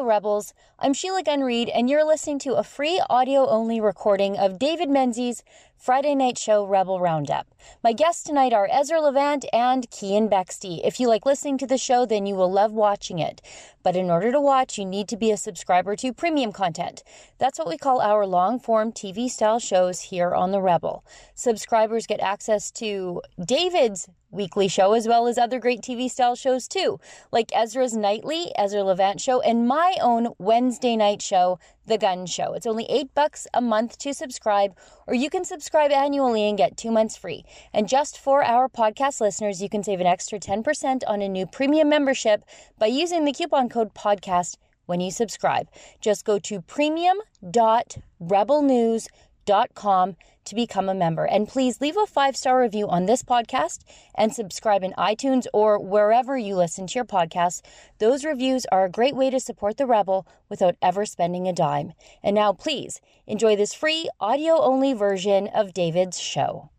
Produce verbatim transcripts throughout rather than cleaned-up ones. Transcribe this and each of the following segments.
Hello, Rebels. I'm Sheila Gunn Reid, and you're listening to a free audio-only recording of David Menzies' Friday night show, Rebel Roundup. My guests tonight are Ezra Levant and Cian Bexte. If you like listening to the show, then you will love watching it. But in order to watch, you need to be a subscriber to premium content. That's what we call our long-form T V-style shows here on The Rebel. Subscribers get access to David's weekly show, as well as other great T V-style shows too, like Ezra's Nightly, Ezra Levant Show, and my own Wednesday night show, The Gun Show. It's only eight bucks a month to subscribe, or you can subscribe annually and get two months free. And just for our podcast listeners, you can save an extra ten percent on a new premium membership by using the coupon code podcast when you subscribe. Just go to premium dot rebel news dot com to become a member. And please leave a five-star review on this podcast and subscribe in iTunes or wherever you listen to your podcasts. Those reviews are a great way to support The Rebel without ever spending a dime. And now, please enjoy this free audio-only version of David's show.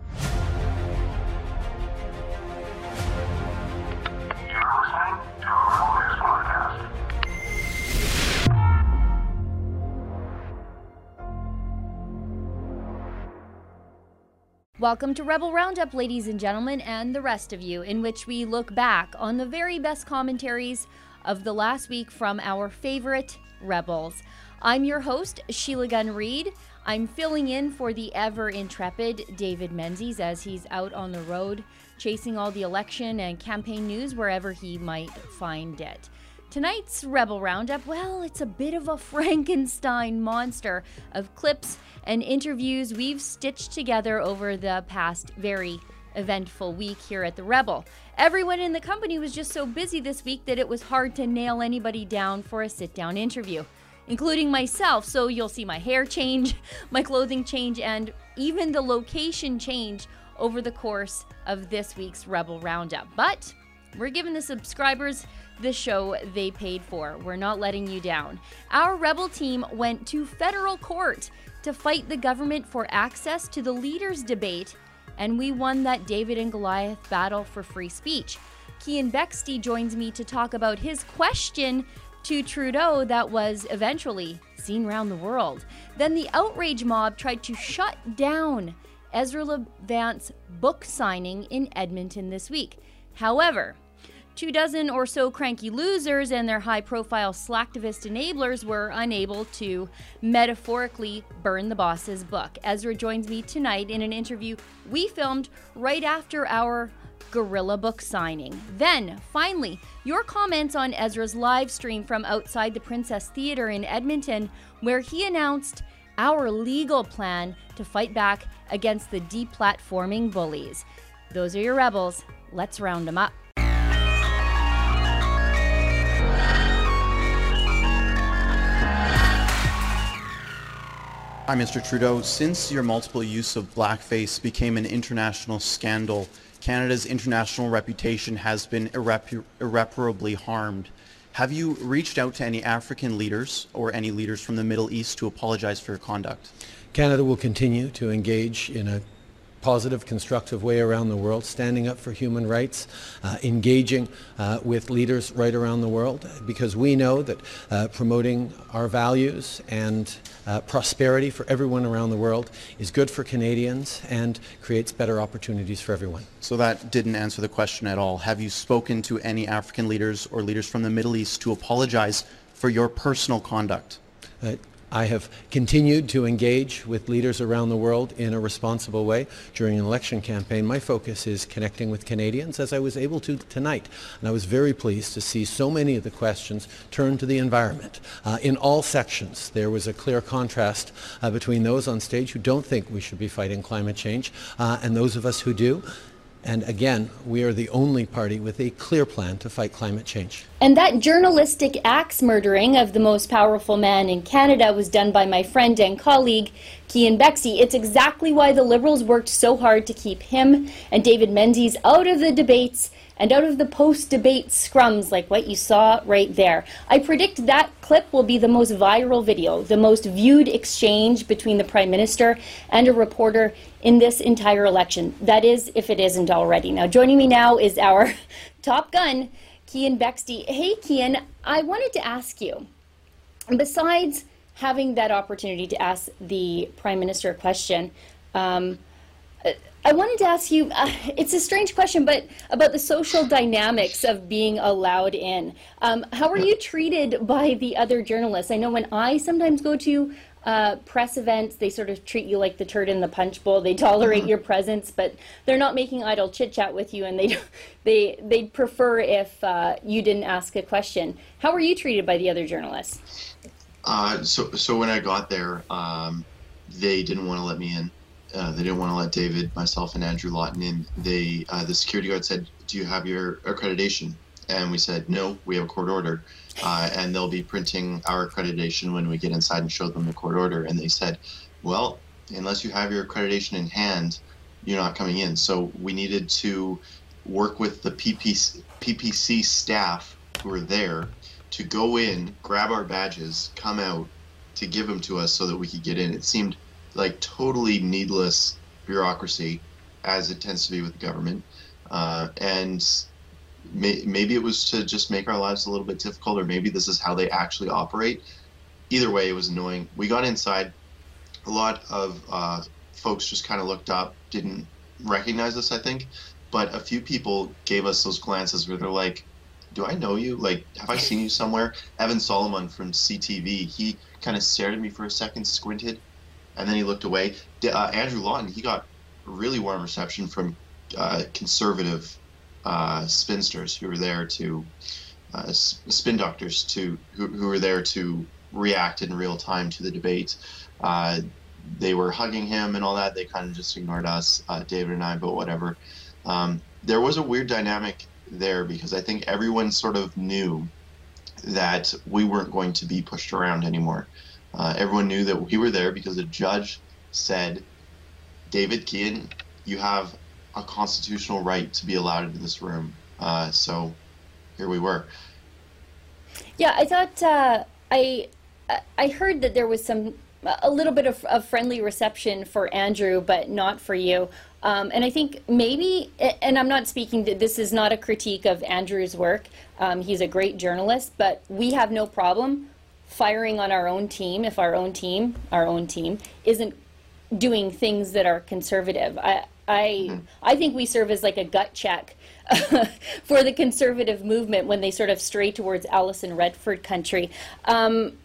Welcome to Rebel Roundup, ladies and gentlemen, and the rest of you, in which we look back on the very best commentaries of the last week from our favorite Rebels. I'm your host, Sheila Gunn Reid. I'm filling in for the ever-intrepid David Menzies as he's out on the road, chasing all the election and campaign news wherever he might find it. Tonight's Rebel Roundup, well, it's a bit of a Frankenstein monster of clips and interviews we've stitched together over the past very eventful week here at The Rebel. Everyone in the company was just so busy this week that it was hard to nail anybody down for a sit-down interview, including myself. So you'll see my hair change, my clothing change, and even the location change over the course of this week's Rebel Roundup. But we're giving the subscribers the show they paid for. We're not letting you down. Our Rebel team went to federal court to fight the government for access to the leaders' debate, and we won that David and Goliath battle for free speech. Cian Bexte joins me to talk about his question to Trudeau that was eventually seen around the world. Then the outrage mob tried to shut down Ezra Levant's book signing in Edmonton this week. However, two dozen or so cranky losers and their high-profile slacktivist enablers were unable to metaphorically burn the boss's book. Ezra joins me tonight in an interview we filmed right after our guerrilla book signing. Then, finally, your comments on Ezra's live stream from outside the Princess Theatre in Edmonton, where he announced our legal plan to fight back against the deplatforming bullies. Those are your Rebels. Let's round them up. Hi, Mister Trudeau. Since your multiple use of blackface became an international scandal, Canada's international reputation has been irrepar- irreparably harmed. Have you reached out to any African leaders or any leaders from the Middle East to apologize for your conduct? Canada will continue to engage in a positive, constructive way around the world, standing up for human rights, uh, engaging uh, with leaders right around the world, because we know that uh, promoting our values and uh, prosperity for everyone around the world is good for Canadians and creates better opportunities for everyone. So that didn't answer the question at all. Have you spoken to any African leaders or leaders from the Middle East to apologize for your personal conduct? Uh, I have continued to engage with leaders around the world in a responsible way during an election campaign. My focus is connecting with Canadians, as I was able to tonight. And I was very pleased to see so many of the questions turn to the environment. Uh, in all sections, there was a clear contrast uh, between those on stage who don't think we should be fighting climate change uh, and those of us who do. And again, we are the only party with a clear plan to fight climate change. And that journalistic axe murdering of the most powerful man in Canada was done by my friend and colleague, Cian Bexte. It's exactly why the Liberals worked so hard to keep him and David Menzies out of the debates and out of the post-debate scrums like what you saw right there. I predict that clip will be the most viral video, the most viewed exchange between the Prime Minister and a reporter in this entire election. That is, if it isn't already. Now, joining me now is our Top Gun, Kian Bexte. Hey, Kian, I wanted to ask you, besides having that opportunity to ask the Prime Minister a question, um, I wanted to ask you, uh, it's a strange question, but about the social dynamics of being allowed in. Um, how are you treated by the other journalists? I know when I sometimes go to uh, press events, they sort of treat you like the turd in the punch bowl. They tolerate mm-hmm. your presence, but they're not making idle chit-chat with you, and they they they prefer if uh, you didn't ask a question. How are you treated by the other journalists? Uh, so, so when I got there, um, they didn't want to let me in. Uh, they didn't want to let David, myself, and Andrew Lawton in. They, uh, the security guard said, "Do you have your accreditation?" And we said, "No, we have a court order." Uh, and they'll be printing our accreditation when we get inside and show them the court order. And they said, "Well, unless you have your accreditation in hand, you're not coming in." So we needed to work with the P P C, P P C staff who were there to go in, grab our badges, come out, to give them to us so that we could get in. It seemed like totally needless bureaucracy, as it tends to be with the government. Uh, and may, maybe it was to just make our lives a little bit difficult, or maybe this is how they actually operate. Either way, it was annoying. We got inside. A lot of uh, folks just kind of looked up, didn't recognize us, I think. But a few people gave us those glances where they're like, "Do I know you? Like, have I seen you somewhere?" Evan Solomon from C T V, he kind of stared at me for a second, squinted, and then he looked away. Uh, Andrew Lawton, he got a really warm reception from uh, conservative uh, spinsters who were there to, uh, spin doctors to who, who were there to react in real time to the debate. Uh, they were hugging him and all that. They kind of just ignored us, uh, David and I, but whatever. Um, there was a weird dynamic there because I think everyone sort of knew that we weren't going to be pushed around anymore. Uh, everyone knew that we were there because the judge said, "David Kian, you have a constitutional right to be allowed into this room." Uh, so here we were. Yeah, I thought, uh, I I heard that there was some, a little bit of, of friendly reception for Andrew, but not for you. Um, and I think maybe, and I'm not speaking, that this is not a critique of Andrew's work. Um, he's a great journalist, but we have no problem firing on our own team if our own team, our own team, isn't doing things that are conservative. I, I, mm-hmm. I think we serve as like a gut check for the conservative movement when they sort of stray towards Alison Redford country. Um,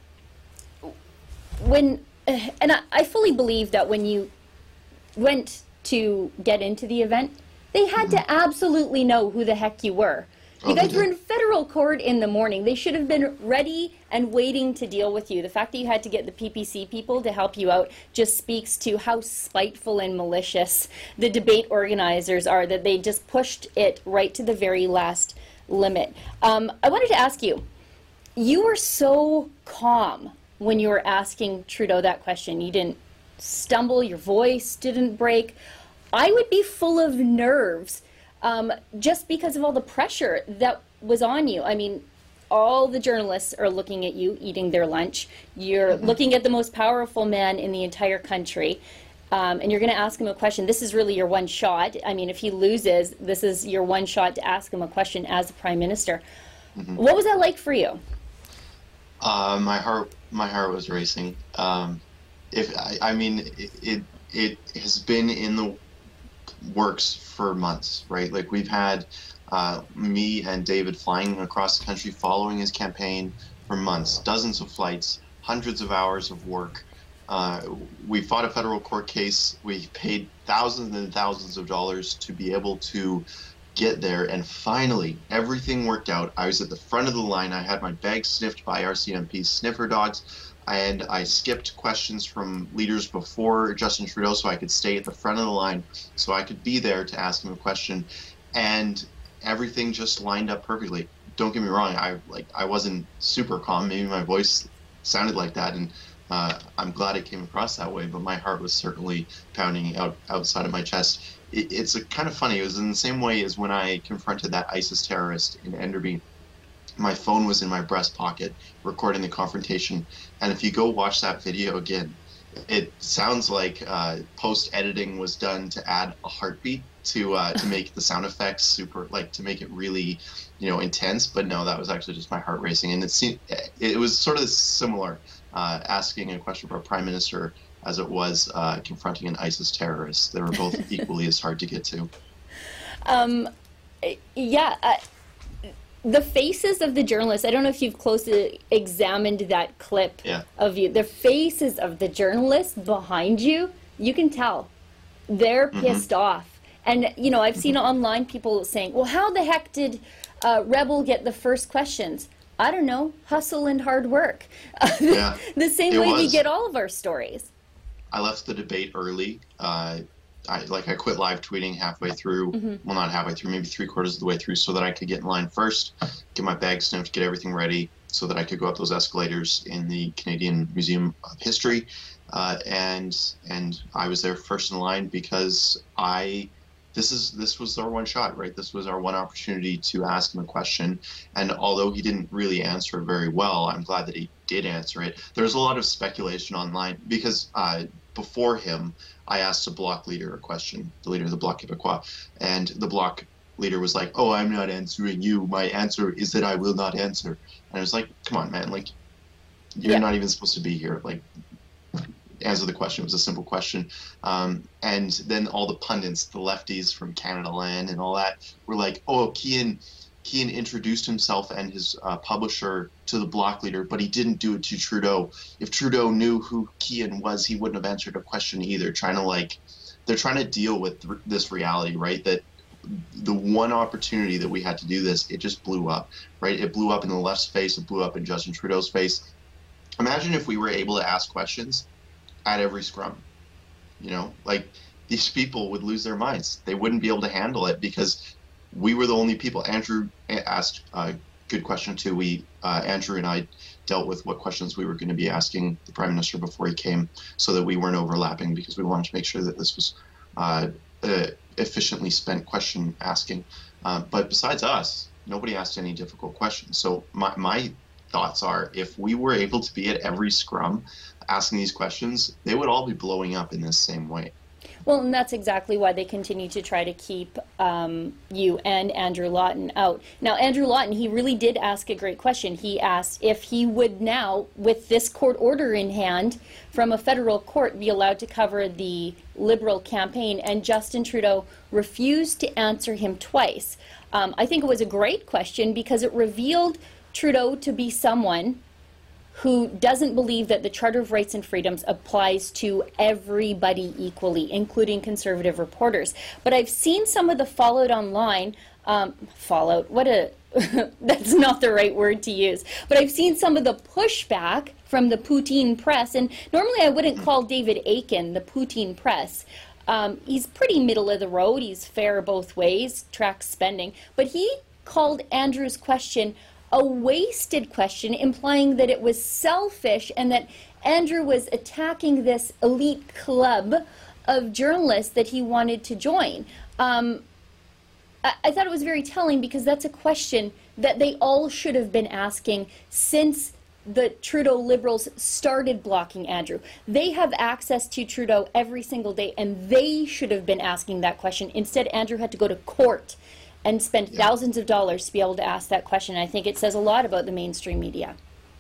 when, and I, I fully believe that when you went to get into the event, they had mm-hmm. to absolutely know who the heck you were. You oh, guys were in federal court in the morning. They should have been ready and waiting to deal with you. The fact that you had to get the P P C people to help you out just speaks to how spiteful and malicious the debate organizers are, that they just pushed it right to the very last limit. Um, I wanted to ask you, you were so calm when you were asking Trudeau that question. You didn't stumble, your voice didn't break. I would be full of nerves um, just because of all the pressure that was on you. I mean, all the journalists are looking at you eating their lunch. You're mm-hmm. looking at the most powerful man in the entire country, um, and you're going to ask him a question. This is really your one shot. I mean, if he loses, this is your one shot to ask him a question as the Prime Minister. Mm-hmm. What was that like for you? Uh, my heart, my heart was racing. Um, if I, I mean, it, it it has been in the works for months, right? Like we've had uh, me and David flying across the country following his campaign for months, dozens of flights, hundreds of hours of work. Uh, we fought a federal court case. We paid thousands and thousands of dollars to be able to get there, and finally everything worked out. I was at the front of the line. I had my bag sniffed by R C M P's sniffer dogs, and I skipped questions from leaders before Justin Trudeau so I could stay at the front of the line so I could be there to ask him a question, and everything just lined up perfectly. Don't get me wrong, I like I wasn't super calm. Maybe my voice sounded like that, and uh, I'm glad it came across that way, but my heart was certainly pounding out outside of my chest. It, it's a, kind of funny. It was in the same way as when I confronted that ISIS terrorist in Enderby. My phone was in my breast pocket recording the confrontation, and if you go watch that video again, it sounds like uh, post editing was done to add a heartbeat to uh, to make the sound effects super, like to make it really, you know, intense. But no, that was actually just my heart racing, and it seemed it was sort of similar, uh, asking a question for a prime minister as it was uh, confronting an ISIS terrorist. They were both equally as hard to get to. Um, yeah. Uh, the faces of the journalists, I don't know if you've closely examined that clip yeah. of you. The faces of the journalists behind you, you can tell. They're pissed mm-hmm. off. And, you know, I've seen mm-hmm. online people saying, well, how the heck did uh, Rebel get the first questions? I don't know. Hustle and hard work. Yeah, the same it way was. we get all of our stories. I left the debate early. Uh, I, like I quit live tweeting halfway through, mm-hmm. well, not halfway through, maybe three quarters of the way through, so that I could get in line first, get my bag sniffed, get everything ready, so that I could go up those escalators in the Canadian Museum of History. Uh, and and I was there first in line because I, this is this was our one shot, right? This was our one opportunity to ask him a question. And although he didn't really answer it very well, I'm glad that he did answer it. There's a lot of speculation online because uh, before him, I asked a bloc leader a question, the leader of the Bloc Québécois, and the bloc leader was like, oh, I'm not answering you. My answer is that I will not answer. And I was like, come on, man, like, you're yeah. not even supposed to be here. Like, answer the question. It was a simple question. Um, and then all the pundits, the lefties from Canada Land and all that were like, oh, Kian, Kian introduced himself and his uh, publisher to the bloc leader, but he didn't do it to Trudeau. If Trudeau knew who Kian was, he wouldn't have answered a question either. Trying to like, they're trying to deal with th- this reality, right? That the one opportunity that we had to do this, it just blew up, right? It blew up in the left's face. It blew up in Justin Trudeau's face. Imagine if we were able to ask questions at every scrum, you know, like these people would lose their minds. They wouldn't be able to handle it because we were the only people. Andrew asked a good question too. We, uh, Andrew and I dealt with what questions we were going to be asking the Prime Minister before he came so that we weren't overlapping, because we wanted to make sure that this was uh, uh, efficiently spent question asking. Uh, but besides us, nobody asked any difficult questions. So my, my thoughts are, if we were able to be at every scrum asking these questions, they would all be blowing up in this same way. Well, and that's exactly why they continue to try to keep um, you and Andrew Lawton out. Now, Andrew Lawton, he really did ask a great question. He asked if he would now, with this court order in hand from a federal court, be allowed to cover the Liberal campaign, and Justin Trudeau refused to answer him twice. Um, I think it was a great question because it revealed Trudeau to be someone who doesn't believe that the Charter of Rights and Freedoms applies to everybody equally, including conservative reporters. But I've seen some of the fallout online, um, fallout, what a, that's not the right word to use, but I've seen some of the pushback from the Poutine press, and normally I wouldn't call David Akin the Poutine press. Um, he's pretty middle of the road, he's fair both ways, tracks spending, but he called Andrew's question a wasted question, implying that it was selfish and that Andrew was attacking this elite club of journalists that he wanted to join. Um, I, I thought it was very telling because that's a question that they all should have been asking since the Trudeau Liberals started blocking Andrew. They have access to Trudeau every single day, and they should have been asking that question. Instead, Andrew had to go to court and spend yeah. thousands of dollars to be able to ask that question. I think it says a lot about the mainstream media.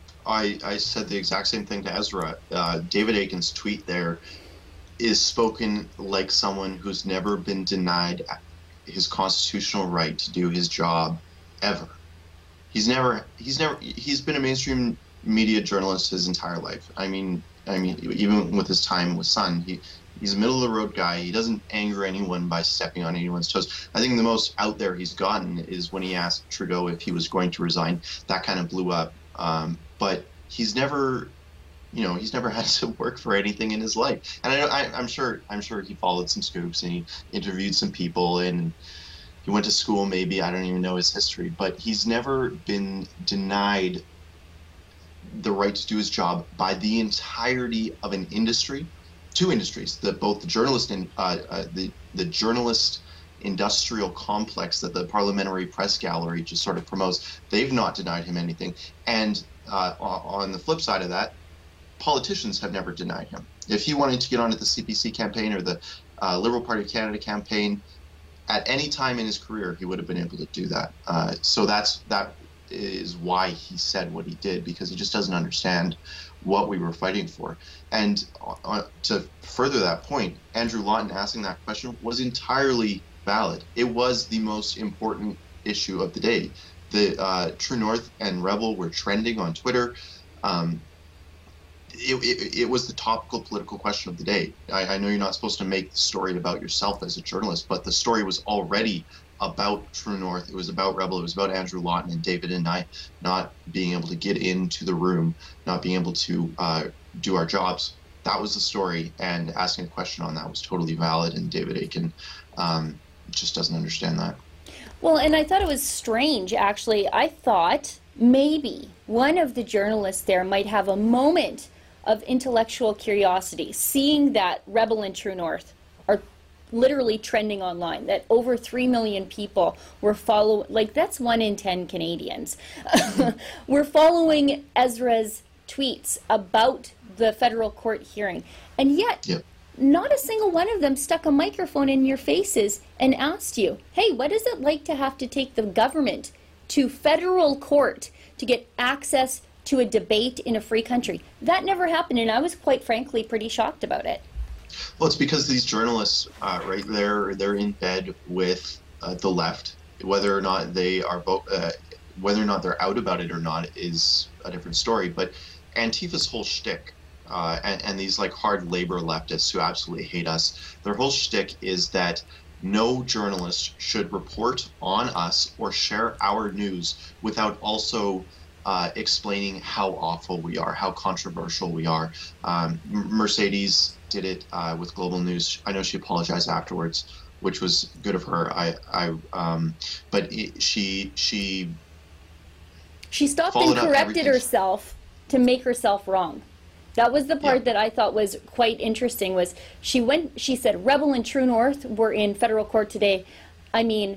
I, I said the exact same thing to Ezra. Uh, David Akin's tweet there is spoken like someone who's never been denied his constitutional right to do his job ever. He's never, he's never, he's been a mainstream media journalist his entire life. I mean, I mean, even with his time with Sun, he, he's a middle-of-the-road guy. He doesn't anger anyone by stepping on anyone's toes. I think the most out there he's gotten is when he asked Trudeau if he was going to resign. That kind of blew up. Um, but he's never, you know, he's never had to work for anything in his life. And I, I, I'm sure, I'm sure he followed some scoops and he interviewed some people and he went to school. Maybe I don't even know his history, but he's never been denied the right to do his job by the entirety of an industry. Two industries, that both the journalist and uh, uh, the the journalist industrial complex that the Parliamentary Press Gallery just sort of promotes, they've not denied him anything. And uh, on the flip side of that, politicians have never denied him. If he wanted to get onto the C P C campaign or the uh, Liberal Party of Canada campaign, at any time in his career, he would have been able to do that. Uh, so that's that is why he said what he did, because he just doesn't understand what we were fighting for. And uh, to further that point, Andrew Lawton asking that question was entirely valid. It was the most important issue of the day. The uh, True North and Rebel were trending on Twitter. Um, It, it, it was the topical political question of the day. I, I know you're not supposed to make the story about yourself as a journalist, but the story was already about True North. It was about Rebel. It was about Andrew Lawton and David and I not being able to get into the room, not being able to uh, do our jobs. That was the story, and asking a question on that was totally valid, and David Akin um, just doesn't understand that. Well, and I thought it was strange, actually. I thought maybe one of the journalists there might have a moment of intellectual curiosity, seeing that Rebel and True North are literally trending online, that over three million people were following, like that's one in ten Canadians, were following Ezra's tweets about the federal court hearing. And yet, Yep. not a single one of them stuck a microphone in your faces and asked you, hey, what is it like to have to take the government to federal court to get access to a debate in a free country? That never happened, and I was quite frankly pretty shocked about it. Well, it's because these journalists, uh, right, they're they're in bed with uh, the left. Whether or not they are both, uh, whether or not they're out about it or not is a different story. But Antifa's whole shtick, uh, and, and these like hard labor leftists who absolutely hate us, their whole shtick is that no journalist should report on us or share our news without also Uh, explaining how awful we are, how controversial we are. Um, Mercedes did it uh, with Global News. I know she apologized afterwards, which was good of her. I, I, um, but it, she, she, she stopped and corrected herself to make herself wrong. That was the part yeah. that I thought was quite interesting. Was she went? She said Rebel and True North were in federal court today. I mean,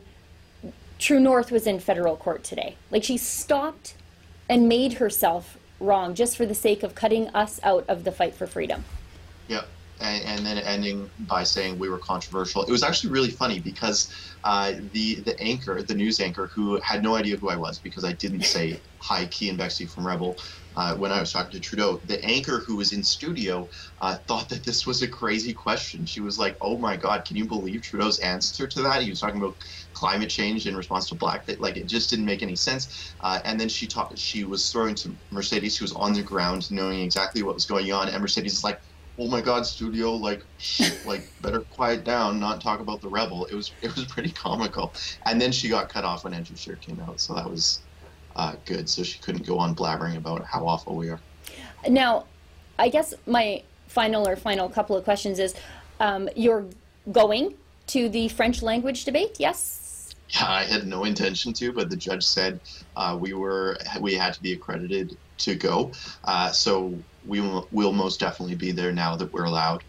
True North was in federal court today. Like, she stopped and made herself wrong just for the sake of cutting us out of the fight for freedom. Yep. And, and then ending by saying we were controversial. It was actually really funny because uh, the the anchor, the news anchor, who had no idea who I was because I didn't say hi, Kian Bexley from Rebel, uh, when I was talking to Trudeau, the anchor who was in studio uh, thought that this was a crazy question. She was like, "Oh my God, can you believe Trudeau's answer to that?" He was talking about climate change in response to blackface. Like, it just didn't make any sense. Uh, and then she talked. She was throwing to Mercedes, who was on the ground, knowing exactly what was going on. And Mercedes is like, "Oh my God, studio, like, like better quiet down, not talk about the Rebel." It was it was pretty comical. And then she got cut off when Andrew Scheer came out, so that was uh, good. So she couldn't go on blabbering about how awful we are. Now, I guess my final or final couple of questions is, um, you're going to the French language debate, yes? Yeah, I had no intention to, but the judge said uh, we were we had to be accredited to go. Uh, so we will we'll most definitely be there now that we're allowed.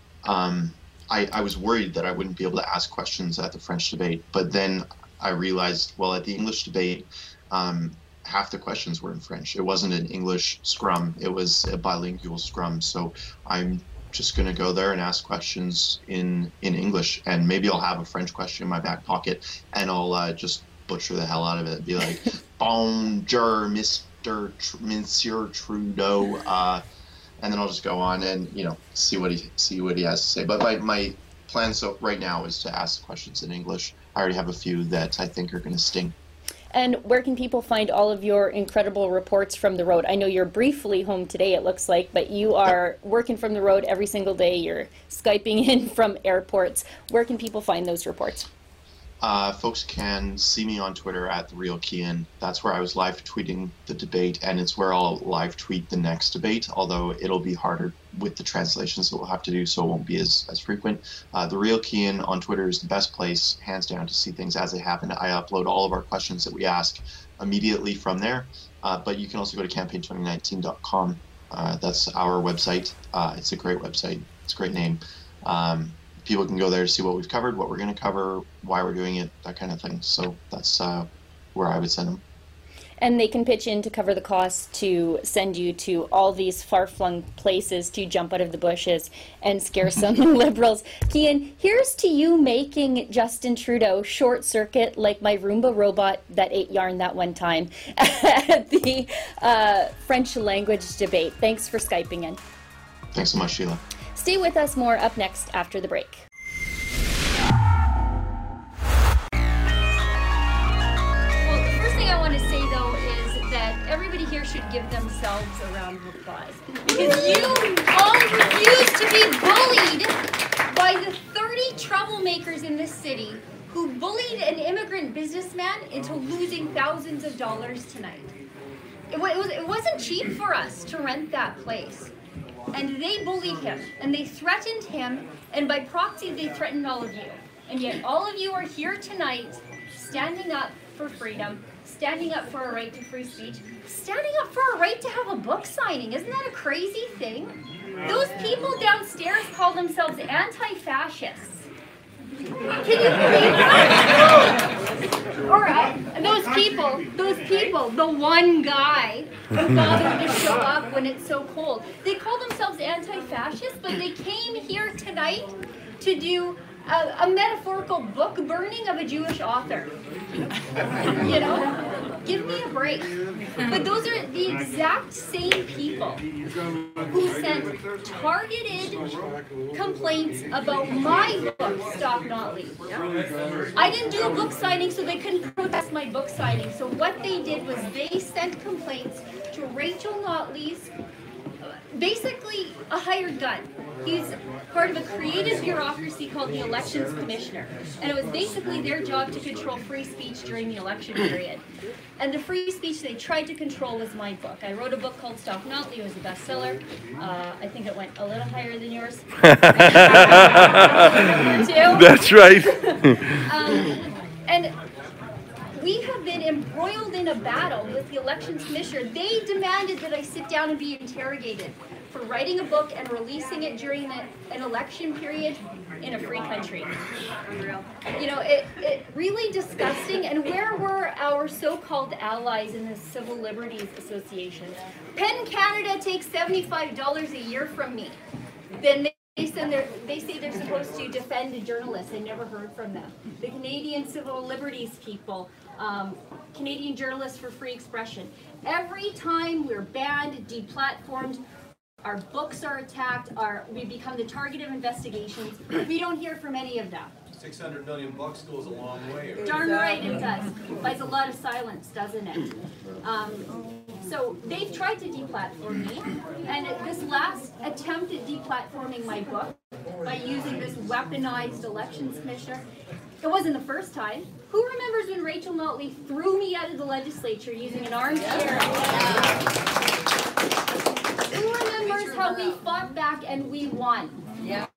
Um, I, I was worried that I wouldn't be able to ask questions at the French debate, but then I realized, well, at the English debate, um, half the questions were in French. It wasn't an English scrum. It was a bilingual scrum. So I'm just going to go there and ask questions in, in English, and maybe I'll have a French question in my back pocket, and I'll uh, just butcher the hell out of it. Be like, "Bonjour, Mister Tr- Monsieur Trudeau," uh, and then I'll just go on and, you know, see what he see what he has to say. But my my plan so right now is to ask questions in English. I already have a few that I think are going to sting. And where can people find all of your incredible reports from the road? I know you're briefly home today, it looks like, but you are working from the road every single day. You're Skyping in from airports. Where can people find those reports? Uh, folks can see me on Twitter at The Real Kian. That's where I was live tweeting the debate, and it's where I'll live tweet the next debate, although it'll be harder with the translations that we'll have to do, so it won't be as, as frequent. Uh, the Real Kian on Twitter is the best place, hands down, to see things as they happen. I upload all of our questions that we ask immediately from there, uh, but you can also go to campaign twenty nineteen dot com. Uh, that's our website. Uh, it's a great website. It's a great name. Um, People can go there to see what we've covered, what we're going to cover, why we're doing it, that kind of thing. So that's uh, where I would send them. And they can pitch in to cover the cost to send you to all these far-flung places to jump out of the bushes and scare some Liberals. Cian, here's to you making Justin Trudeau short-circuit like my Roomba robot that ate yarn that one time at the uh, French language debate. Thanks for Skyping in. Thanks so much, Sheila. Stay with us, more up next after the break. Well, the first thing I want to say, though, is that everybody here should give themselves a round of applause. Because you all refuse to be bullied by the thirty troublemakers in this city who bullied an immigrant businessman into losing thousands of dollars tonight. It, wa- it, was, it wasn't cheap for us to rent that place. And they bullied him, and they threatened him, and by proxy, they threatened all of you. And yet all of you are here tonight, standing up for freedom, standing up for a right to free speech, standing up for a right to have a book signing. Isn't that a crazy thing? Those people downstairs call themselves anti-fascists. Can you believe that? Or uh, those people, those people, the one guy who bothered to show up when it's so cold. They call themselves anti-fascists, but they came here tonight to do a, a metaphorical book burning of a Jewish author. You know? Give me a break. But those are the exact same people who sent targeted complaints about my book, Stop Not Leave. I didn't do a book signing, so they couldn't protest my book signing. So what they did was they sent complaints to Rachel Notley's, basically a hired gun. He's part of a creative bureaucracy called the Elections Commissioner. And it was basically their job to control free speech during the election period. And the free speech they tried to control was my book. I wrote a book called Stop Not Leave. It was a bestseller. Uh, I think it went a little higher than yours. That's right. um, and we have been embroiled in a battle with the Elections Commissioner. They demanded that I sit down and be interrogated for writing a book and releasing it during the, an election period in a free country. You know, it, it really disgusting. And where were our so-called allies in the Civil Liberties Association? PEN Canada takes seventy-five dollars a year from me. Then they They, send their, they say they're supposed to defend a journalist. I never heard from them. The Canadian Civil Liberties people, um, Canadian Journalists for Free Expression. Every time we're banned, deplatformed, our books are attacked, our, we become the target of investigations, we don't hear from any of them. six hundred million bucks goes a long way. Darn right it does. Buys a lot of silence, doesn't it? Um, so they've tried to deplatform me, and this last attempt at deplatforming my book by using this weaponized elections commissioner, it wasn't the first time. Who remembers when Rachel Notley threw me out of the legislature using an armchair? Who remembers how we fought back and we won? Yeah.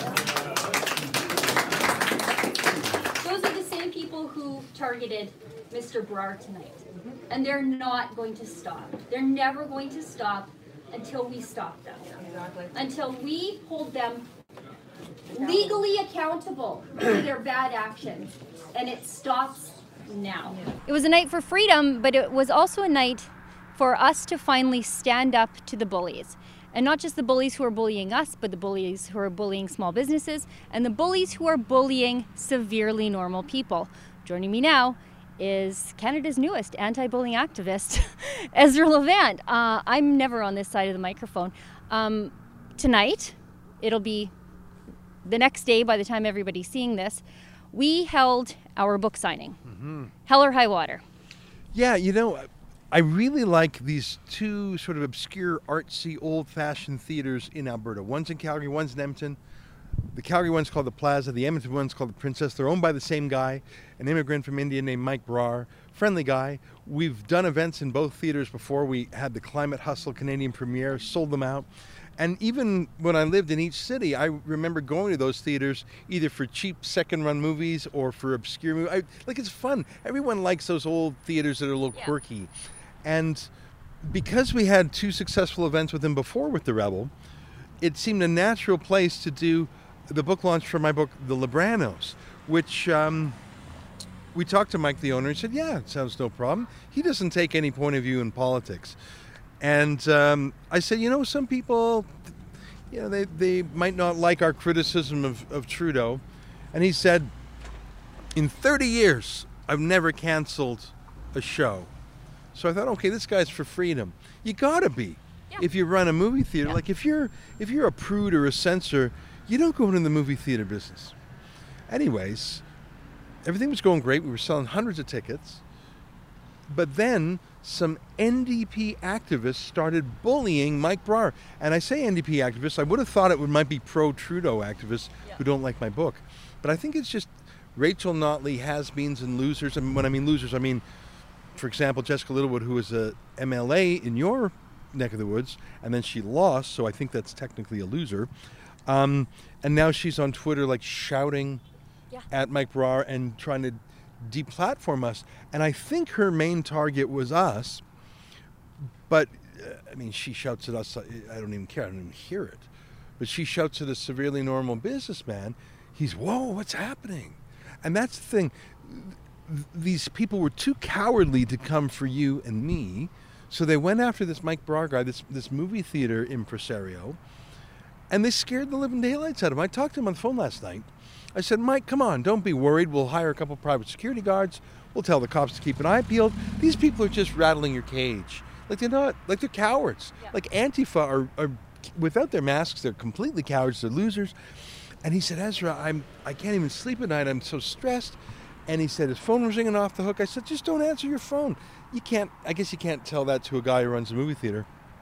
Those are the same people who targeted Mister Brar tonight. And they're not going to stop. They're never going to stop until we stop them. Exactly. Until we hold them legally accountable for their bad actions. And it stops now. It was a night for freedom, but it was also a night for us to finally stand up to the bullies. And not just the bullies who are bullying us, but the bullies who are bullying small businesses and the bullies who are bullying severely normal people. Joining me now is Canada's newest anti-bullying activist, Ezra Levant. Uh, I'm never on this side of the microphone. Um, tonight, it'll be the next day by the time everybody's seeing this, we held our book signing. Mm-hmm. Hell or High Water. Yeah, you know, I really like these two sort of obscure, artsy, old-fashioned theaters in Alberta. One's in Calgary, one's in Edmonton. The Calgary one's called the Plaza, the Edmonton one's called the Princess. They're owned by the same guy, an immigrant from India named Mike Brar, friendly guy. We've done events in both theaters before. We had the Climate Hustle Canadian premiere, sold them out. And even when I lived in each city, I remember going to those theaters either for cheap second-run movies or for obscure movies. I, like, it's fun. Everyone likes those old theaters that are a little yeah. quirky. And because we had two successful events with him before with The Rebel, it seemed a natural place to do the book launch for my book, The Libranos, which um, we talked to Mike, the owner, and he said, yeah, it sounds no problem. He doesn't take any point of view in politics. And um, I said, you know, some people, you know, they, they might not like our criticism of, of Trudeau. And he said, in thirty years, I've never canceled a show. So I thought, okay, this guy's for freedom. You gotta be. Yeah. If you run a movie theater, yeah. like if you're if you're a prude or a censor, you don't go into the movie theater business. Anyways, everything was going great. We were selling hundreds of tickets. But then some N D P activists started bullying Mike Brar. And I say N D P activists, I would have thought it would might be pro-Trudeau activists yeah. who don't like my book. But I think it's just Rachel Notley has-beens and losers. And when I mean losers, I mean, for example, Jessica Littlewood, who was a M L A in your neck of the woods, and then she lost, so I think that's technically a loser. Um, and now she's on Twitter like shouting yeah. at Mike Brar and trying to deplatform us. And I think her main target was us, but uh, I mean, she shouts at us, I don't even care, I don't even hear it. But she shouts at a severely normal businessman. He's, whoa, what's happening? And that's the thing. These people were too cowardly to come for you and me, so they went after this Mike Brar guy, this this movie theater impresario, and they scared the living daylights out of him. I talked to him on the phone last night. I said, Mike, come on, don't be worried. We'll hire a couple private security guards. We'll tell the cops to keep an eye peeled. These people are just rattling your cage. Like they're not, like they're cowards. Yeah. Like Antifa are, are, without their masks, they're completely cowards. They're losers. And he said, Ezra, I'm, I can't even sleep at night. I'm so stressed. And he said his phone was ringing off the hook. I said, just don't answer your phone. You can't, I guess you can't tell that to a guy who runs a movie theater.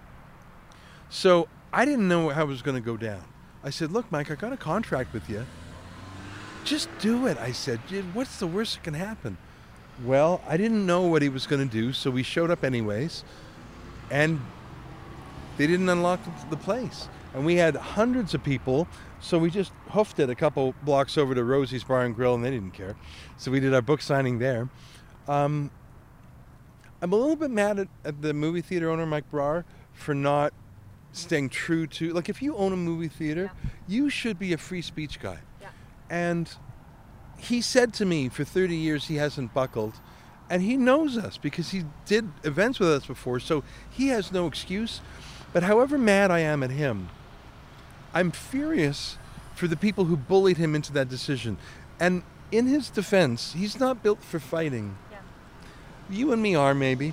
So I didn't know how it was going to go down. I said, look, Mike, I got a contract with you. Just do it. I said, what's the worst that can happen? Well, I didn't know what he was going to do, so we showed up anyways. And they didn't unlock the place. And we had hundreds of people, so we just hoofed it a couple blocks over to Rosie's Bar and Grill, and they didn't care. So we did our book signing there. Um, I'm a little bit mad at, at the movie theater owner, Mike Brar, for not staying true to, like if you own a movie theater, yeah. you should be a free speech guy. Yeah. And he said to me for thirty years he hasn't buckled, and he knows us because he did events with us before, so he has no excuse. But however mad I am at him, I'm furious for the people who bullied him into that decision. And in his defense, he's not built for fighting. Yeah. You and me are, maybe.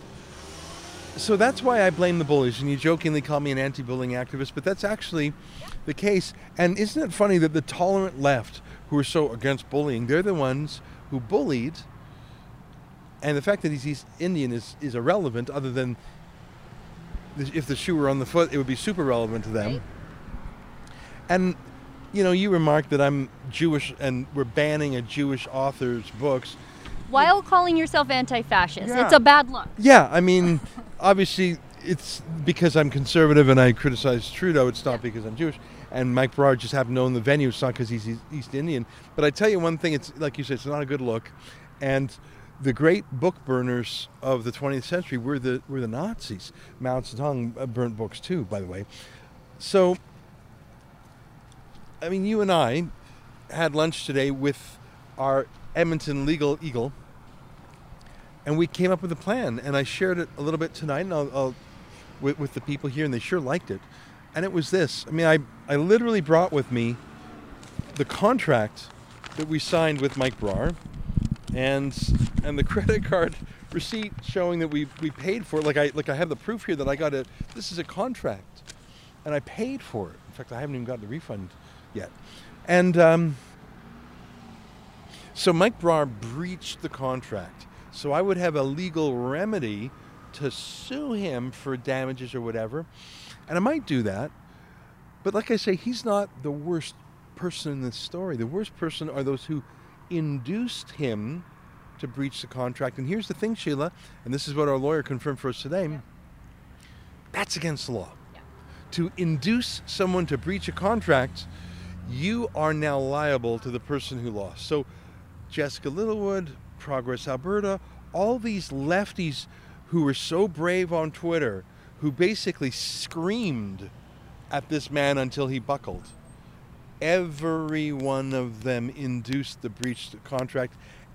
So that's why I blame the bullies. And you jokingly call me an anti-bullying activist, but that's actually yeah. the case. And isn't it funny that the tolerant left, who are so against bullying, they're the ones who bullied. And the fact that he's East Indian is, is irrelevant, other than if the shoe were on the foot, it would be super relevant to them. Right. And, you know, you remarked that I'm Jewish and we're banning a Jewish author's books. While calling yourself anti-fascist. Yeah. It's a bad look. Yeah, I mean, obviously it's because I'm conservative and I criticize Trudeau. It's not yeah. because I'm Jewish. And Mike Brar just happened to own the venue. It's not because he's East Indian. But I tell you one thing, it's like you said, it's not a good look. And the great book burners of the twentieth century were the were the Nazis. Mao Zedong burnt books too, by the way. So, I mean, you and I had lunch today with our Edmonton Legal Eagle, and we came up with a plan, and I shared it a little bit tonight and I'll, I'll, with, with the people here, and they sure liked it. And it was this. I mean, I, I literally brought with me the contract that we signed with Mike Brar, and and the credit card receipt showing that we, we paid for it. Like I like I have the proof here that I got a, this is a contract, and I paid for it. In fact, I haven't even gotten the refund yet. And um, so Mike Brar breached the contract. So I would have a legal remedy to sue him for damages or whatever. And I might do that. But like I say, he's not the worst person in this story. The worst person are those who induced him to breach the contract. And here's the thing, Sheila, and this is what our lawyer confirmed for us today. Yeah. That's against the law. Yeah. To induce someone to breach a contract, you are now liable to the person who lost. So Jessica Littlewood, Progress Alberta, all these lefties who were so brave on Twitter, who basically screamed at this man until he buckled. Every one of them induced the breach of the contract,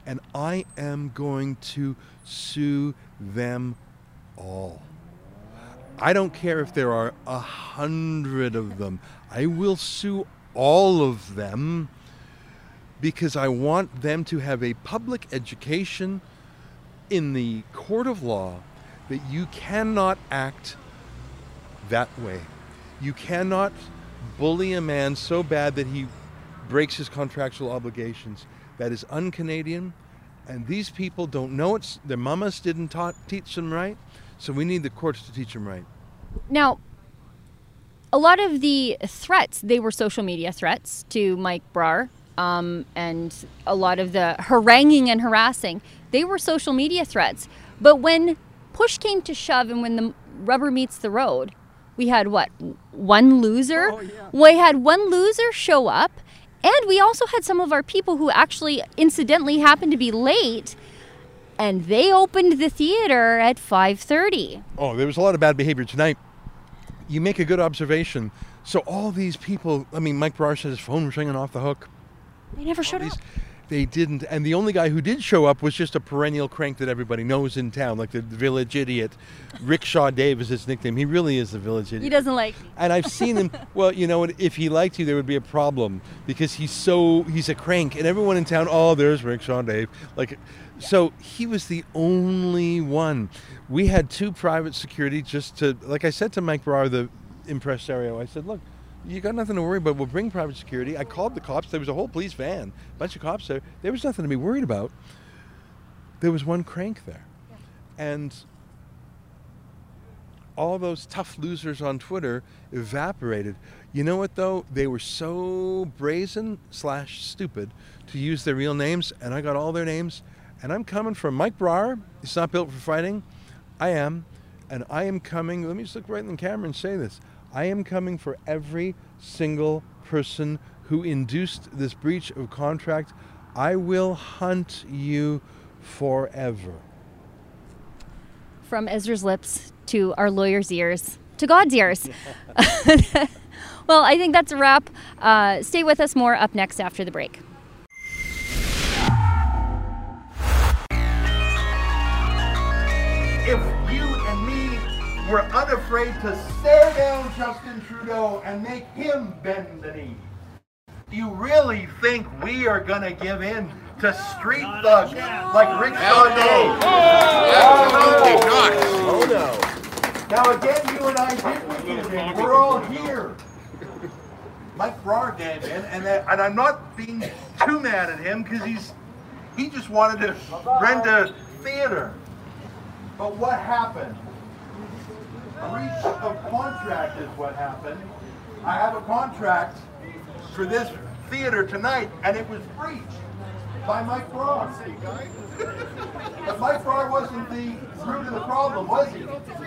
and I am going to sue them all. I don't care if there are a hundred of them. I will sue all of them because I want them to have a public education in the court of law that you cannot act that way. You cannot bully a man so bad that he breaks his contractual obligations. That is un-Canadian, and these people don't know it. Their mamas didn't taught, teach them right, so we need the courts to teach them right. Now, a lot of the threats, they were social media threats to Mike Brar, um, and a lot of the haranguing and harassing, they were social media threats. But when push came to shove and when the rubber meets the road, we had what, one loser? Oh, yeah. We had one loser show up, and we also had some of our people who actually incidentally happened to be late, and they opened the theater at five thirty. Oh, there was a lot of bad behavior tonight. You make a good observation. So all these people, I mean, Mike Brar said his phone was ringing off the hook. They never showed these, up. They didn't. And the only guy who did show up was just a perennial crank that everybody knows in town, like the village idiot. Rickshaw Dave is his nickname. He really is the village idiot. He doesn't like me. And I've seen him, well, you know, if he liked you, there would be a problem because he's so, he's a crank. And everyone in town, oh, there's Rickshaw Dave. Like, yeah. So he was the only one. We had two private security just to, like I said to Mike Brar, the impresario, I said, look, you got nothing to worry about. We'll bring private security. I called the cops. There was a whole police van, a bunch of cops there. There was nothing to be worried about. There was one crank there. Yeah. And all those tough losers on Twitter evaporated. You know what, though? They were so brazen slash stupid to use their real names, and I got all their names. And I'm coming from Mike Brar. He's not built for fighting. I am. And I am coming, let me just look right in the camera and say this. I am coming for every single person who induced this breach of contract. I will hunt you forever. From Ezra's lips to our lawyer's ears to God's ears. Well, I think that's a wrap. Uh, stay with us, more up next after the break. If you and me were unafraid to stare down Justin Trudeau and make him bend the knee, you really think we are going to give in to street thugs like Rickshaw Dave? Oh, no. Oh, no. Now, again, you and I did what you did. We're all here. Mike Brar gave in, and, that, and I'm not being too mad at him because he's he just wanted to rent a theater. But what happened? A breach of contract is what happened. I have a contract for this theater tonight, and it was breached by Mike Brar. But Mike Brar wasn't the root of the problem, was he?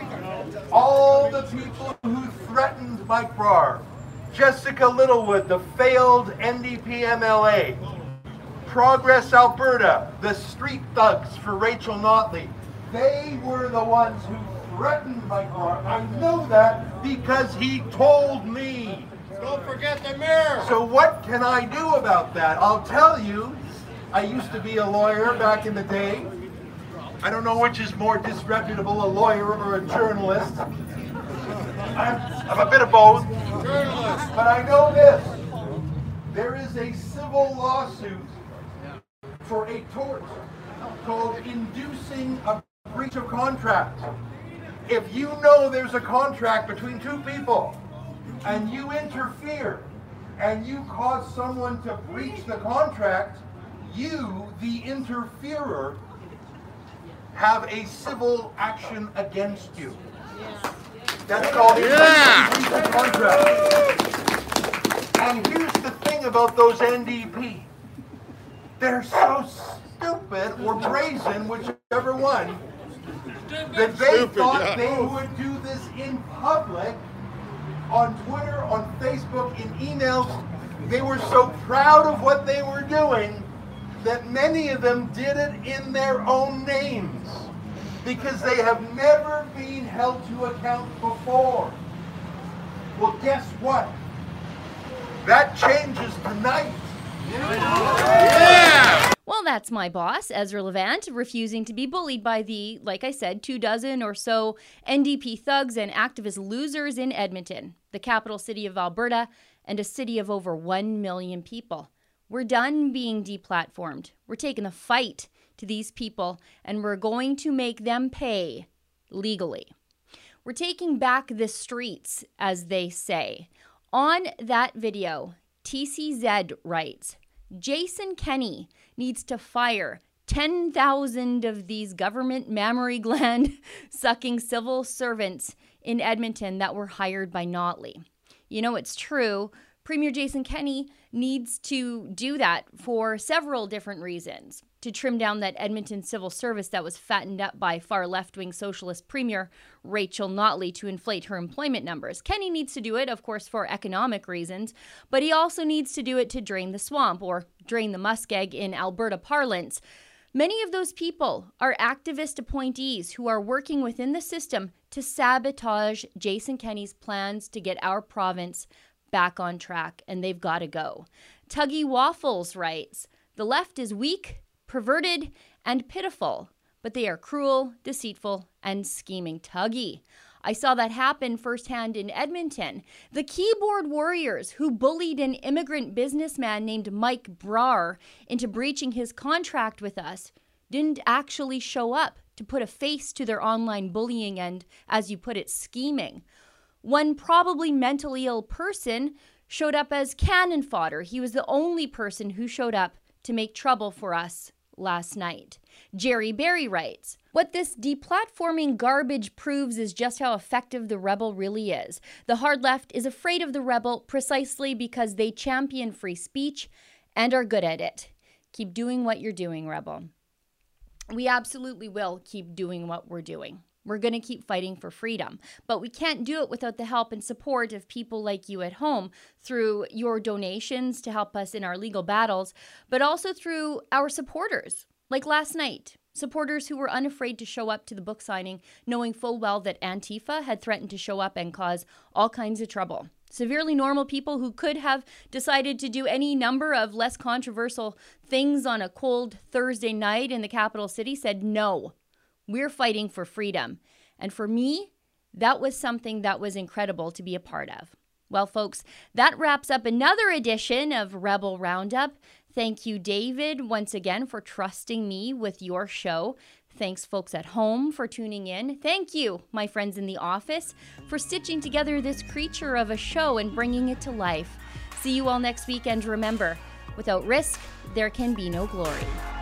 All the people who threatened Mike Brar, Jessica Littlewood, the failed N D P M L A, Progress Alberta, the street thugs for Rachel Notley, they were the ones who threatened Mike Brar. I know that because he told me. Don't forget the mirror. So what can I do about that? I'll tell you, I used to be a lawyer back in the day. I don't know which is more disreputable, a lawyer or a journalist. I'm, I'm a bit of both. Journalist. But I know this. There is a civil lawsuit for a tort called inducing a breach of contract. If you know there's a contract between two people and you interfere and you cause someone to breach the contract, you, the interferer, have a civil action against you. That's called yeah. breach of contract. And here's the thing about those N D P. They're so stupid or brazen, whichever one, that they Stupid, thought yeah. they would do this in public, on Twitter, on Facebook, in emails. They were so proud of what they were doing that many of them did it in their own names because they have never been held to account before. Well, guess what? That changes tonight. Yeah! Well, that's my boss, Ezra Levant, refusing to be bullied by the, like I said, two dozen or so N D P thugs and activist losers in Edmonton, the capital city of Alberta, and a city of over one million people. We're done being deplatformed. We're taking the fight to these people, and we're going to make them pay legally. We're taking back the streets, as they say. On that video, T C Z writes, Jason Kenney needs to fire ten thousand of these government mammary gland sucking civil servants in Edmonton that were hired by Notley. You know, it's true. Premier Jason Kenney needs to do that for several different reasons. To trim down that Edmonton civil service that was fattened up by far left-wing socialist Premier Rachel Notley to inflate her employment numbers. Kenney needs to do it, of course, for economic reasons, but he also needs to do it to drain the swamp, or drain the muskeg in Alberta parlance. Many of those people are activist appointees who are working within the system to sabotage Jason Kenney's plans to get our province back on track, and they've got to go. Tuggy Waffles writes, the left is weak, perverted, and pitiful, but they are cruel, deceitful, and scheming. Tuggy. I saw that happen firsthand in Edmonton. The keyboard warriors who bullied an immigrant businessman named Mike Brar into breaching his contract with us didn't actually show up to put a face to their online bullying and, as you put it, scheming. One probably mentally ill person showed up as cannon fodder. He was the only person who showed up to make trouble for us last night. Jerry Berry writes, what this deplatforming garbage proves is just how effective the Rebel really is. The hard left is afraid of the Rebel precisely because they champion free speech and are good at it. Keep doing what you're doing, Rebel. We absolutely will keep doing what we're doing. We're going to keep fighting for freedom, but we can't do it without the help and support of people like you at home through your donations to help us in our legal battles, but also through our supporters. Like last night, supporters who were unafraid to show up to the book signing, knowing full well that Antifa had threatened to show up and cause all kinds of trouble. Severely normal people who could have decided to do any number of less controversial things on a cold Thursday night in the capital city said no. We're fighting for freedom. And for me, that was something that was incredible to be a part of. Well, folks, that wraps up another edition of Rebel Roundup. Thank you, David, once again for trusting me with your show. Thanks, folks at home, for tuning in. Thank you, my friends in the office, for stitching together this creature of a show and bringing it to life. See you all next week, and remember, without risk, there can be no glory.